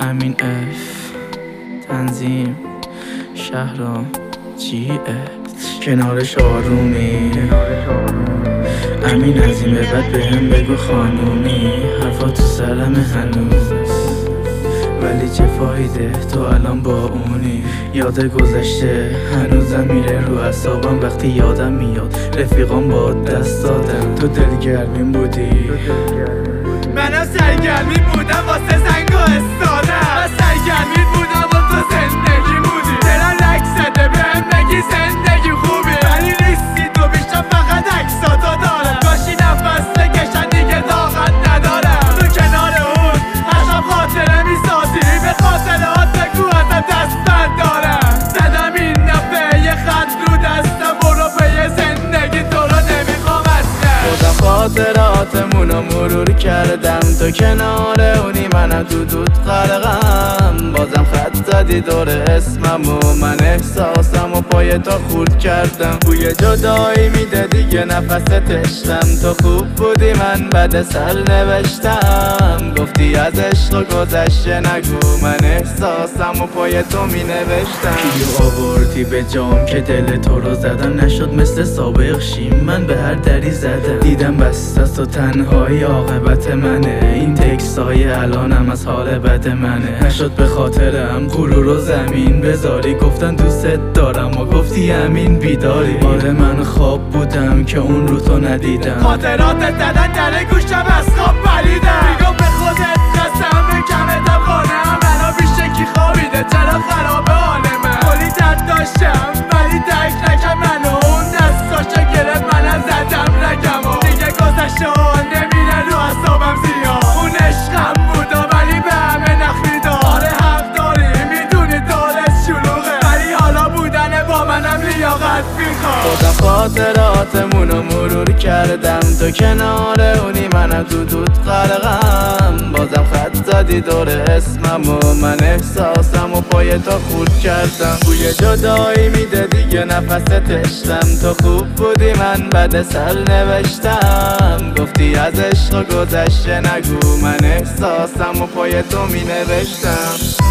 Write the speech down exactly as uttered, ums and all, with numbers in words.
امین اف تنظیم شهرام جی اف کنارش آرومی امین از این به بعد بهم بگو خانومی حرفا تو سرم هنوز ولی چه فایده تو الان با اونی یاد گذشته هنوزم میره رو اعصابم وقتی یادم میاد رفیقام با دست دادم تو دلگرمین بودی منم سرگرمی بودم واسه زنگ و استادم من سرگرمی بودم و تو زندگی بودی دلم لک زده بهم نگی زندگی خوبی ولی نیستی تو بیشتر فقط عکساتو دارم کاشی نفس بکشن دیگه طاقت ندارم تو کنار اون عجب خاطره میسازی به خاطرات بگو ازم دست بند دارم زدم این دفعه یه خط رو دستم برو به یه زندگی تو رو نمیخوام اصلا خودم خاطراتمونو مرور کردم تو کنار اونی منم تو دود غرقم بازم خط زدی دور اسمم و من احساسم و پای تو خورد کردم بوی جدایی میده دیگه نفست عشقم تو خوب بودی من بد سر نوشتم گفتی از عشق گذشته نگو من احساسم و پای تو می نوشتم کیو آوردی به جام که دل تو رو زدم نشد مثل سابق شیم من به هر دری زدم دیدم بست است و تنهایی عاقبت منه این تکس های الانم از حال بد منه نشد به خاطرم غرور و زمین بذاری گفتن دوست دارم و گفتی امین بیداری آره من خواب بودم که اون رو تو ندیدم خاطرات زدن در گوشم از خواب پریدم میگم به خودت قسم بکمتم خانه هم منو بیشکی خوابیده چرا خرابه حال من کلی درد داشتم ولی درک نکرد منو اون دستاشو گرفت منم زدم رگمو دیگه گذشته ها نمیره رو اعصابم زیاد اون عشقم بودا ولی به همه نخمیدا آره حق داری میدونی دارت شلوغه ولی حالا بودن با منم لیاقت میخواد خودم خاطراتمونو مرور کردم تو کنار اونی منم تو دود غرقم بازم خط زدی دور اسمم و من احساسم و پای تو خورد کردم بوی جدایی میده دیگه نفست عشقم تو خوب بودی من بد سر نوشتم گفتی از عشق گذشته نگو من احساسم و پای تو می نوشتم